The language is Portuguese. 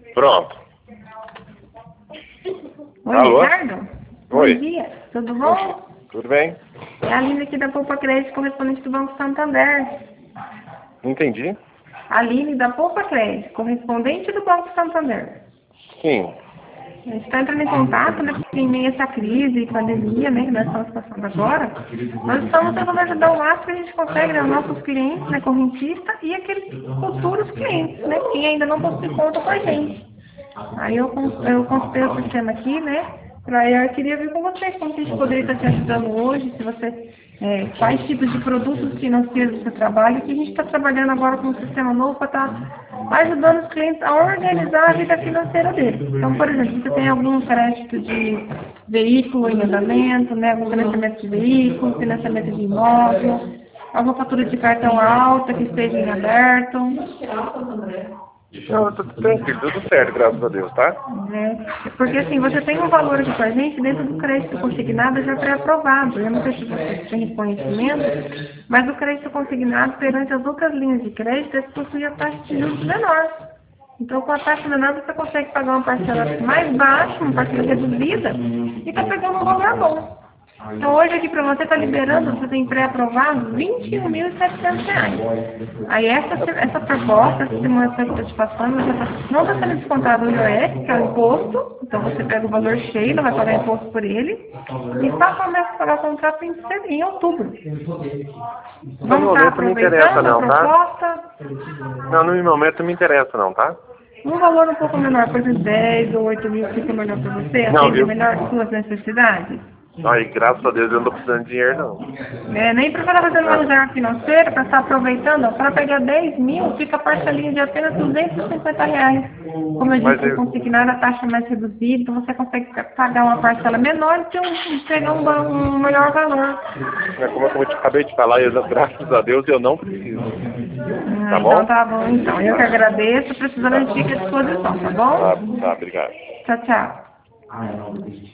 Pronto. Oi, Alô? Ricardo? Oi. Bom dia, tudo bom? Tudo bem? É a Aline aqui da Poupa Crédito, correspondente do Banco Santander. Não entendi? Aline da Poupa Crédito, correspondente do Banco Santander. Sim. A gente está entrando em contato, né, porque em meio a essa crise e pandemia, né, que nós estamos passando agora, nós estamos tentando ajudar o máximo que a gente consegue, né, os nossos clientes, né, correntistas e aqueles futuros clientes, né, que ainda não possui conta com a gente. Aí eu consultei o sistema aqui, né, aí eu queria ver com você como que a gente poderia estar te ajudando hoje, se você, quais tipos de produtos financeiros você trabalha, que a gente está trabalhando agora com um sistema novo para estar ajudando os clientes a organizar a vida financeira deles. Então, por exemplo, você tem algum crédito de veículo em andamento, né, algum financiamento de veículo, financiamento de imóvel, alguma fatura de cartão alta que esteja em aberto. Não, tudo tranquilo, tudo certo, graças a Deus, tá? Porque assim, você tem um valor aqui com a gente dentro do crédito consignado já pré-aprovado. Eu não sei se você tem conhecimento, mas o crédito consignado perante as outras linhas de crédito, ele possui a taxa de juros menor. Então, com a taxa menor, você consegue pagar uma parcela mais baixa, uma parcela reduzida, e está pegando um valor bom. Então, hoje aqui para você está liberando, você tem pré-aprovado R$ 21.700. Aí essa proposta, essa simulação que eu estou te passando, não está sendo descontado o IOF, que é o imposto, então você pega o valor cheio, não vai pagar imposto por ele, e só começa a pagar o contrato em outubro. Vamos estar aproveitando a proposta? Não, no momento não me interessa não, tá? Um valor um pouco menor, por exemplo, 10 ou 8 mil fica melhor para você? Atende melhor as suas necessidades? Ai, graças a Deus eu não tô precisando de dinheiro não. Nem para estar fazendo uma reserva financeira, para estar aproveitando, para pegar 10 mil, fica a parcelinha de apenas R$ 250. Como eu disse, consignar a taxa mais reduzida, então você consegue pagar uma parcela menor e pegar um melhor valor. Como eu acabei de falar, graças a Deus eu não preciso. Tá bom? Então tá bom, então. Eu que agradeço, precisando a gente fica à disposição, tá bom? Tá, obrigado. Tchau, tchau.